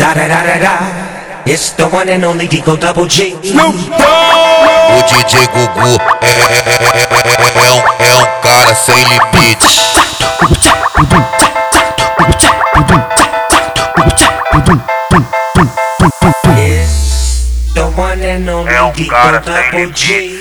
It's the one and only Digo Double G. O DJ Gugu é um cara sem limites. It's the one and only Digo Double G.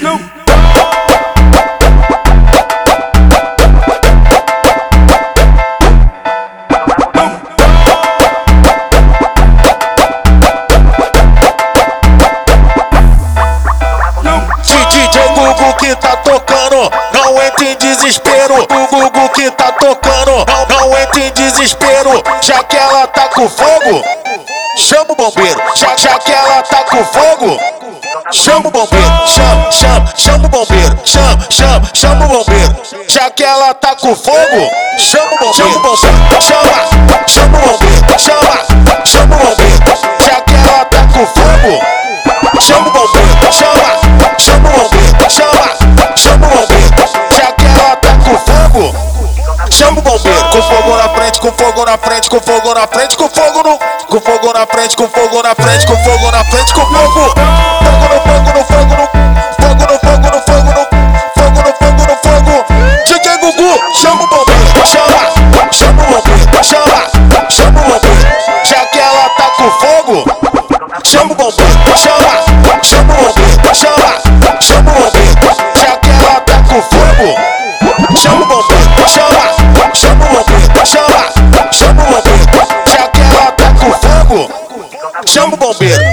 DJ Gugu que tá tocando, não entre em desespero. O Gugu que tá tocando, não entre em desespero. Já que ela tá com fogo, chama o bombeiro. Já que ela tá com fogo, chama o bombeiro. Chama o bombeiro. Chama o bombeiro. Já que ela tá com fogo, chama o bombeiro. Chama o bombeiro. Chama o bombeiro. Já que ela tá com fogo, chama o bombeiro. Chama o bombeiro. Chama o bombeiro. Já que ela tá com fogo, chama o bombeiro. Com fogo na frente, com fogo na frente, com fogo na frente, com fogo no. Com fogo na frente, com fogo na frente, com fogo na frente, com fogo. Fogo no fogo no fogo no. Fogo no fogo no fogo no. Fogo no fogo no fogo. DJ Gugu, chama o bombeiro. Chama o bombeiro. Chama o bombeiro. Já que ela tá com fogo, chama o bombeiro. Chama o bombeiro. Chama o bombeiro. Já que ela tá com fogo, chama o bombeiro. Chama o bombeiro. Chama o bombeiro. Já que ela tá com fogo, chama o bombeiro.